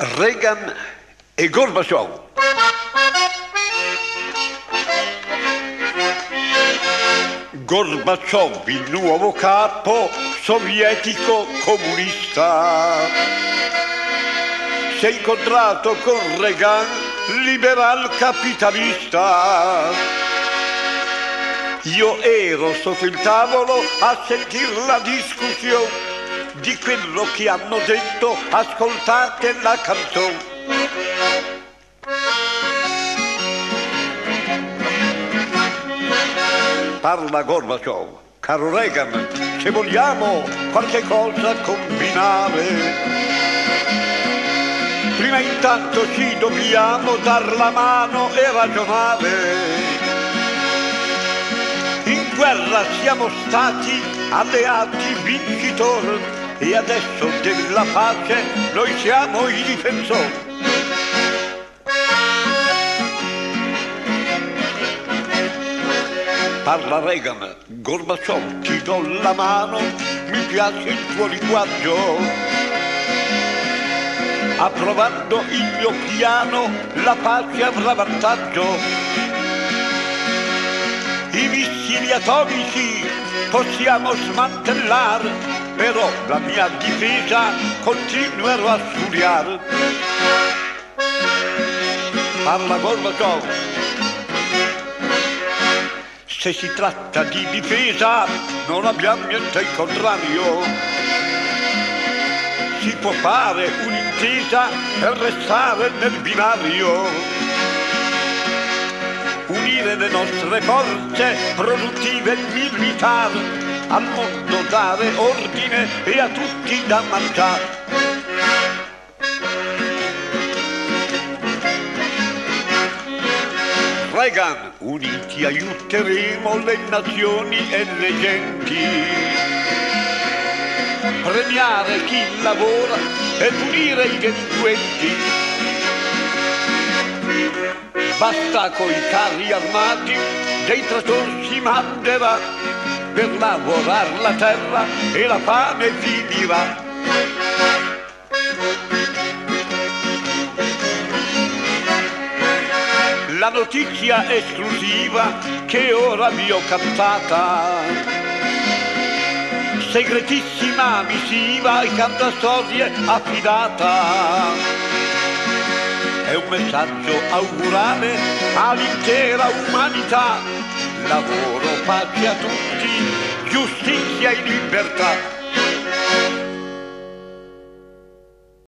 Reagan e Gorbaciov. Gorbaciov, il nuovo capo sovietico comunista, si è incontrato con Reagan, liberal capitalista. Io ero sotto il tavolo a sentire la discussione di quello che hanno detto, ascoltate la canzone. Parla Gorbaciov, caro Reagan, se vogliamo qualche cosa combinare, prima intanto ci dobbiamo dar la mano e ragionare. In guerra siamo stati alleati vincitori e adesso della pace noi siamo i difensori. Parla Reagan, Gorbaciov, ti do la mano, mi piace il tuo linguaggio. Approvando il mio piano, la pace avrà vantaggio. I missili atomici possiamo smantellare, però la mia difesa continuerò a studiare. Parla Gorbaciov. Se si tratta di difesa non abbiamo niente in contrario. Si può fare un'intesa per restare nel binario. Unire le nostre forze produttive e militari, al mondo dare ordine e a tutti da mangiare. Reagan, uniti aiuteremo le nazioni e le genti. Premiare chi lavora e punire i delinquenti. Basta coi carri armati, dei trattori si manderà per lavorare la terra e la fame finirà. La notizia esclusiva che ora vi ho captata, segretissima missiva ai cantastorie affidata, è un messaggio augurale all'intera umanità, lavoro, pace a tutti, giustizia e libertà.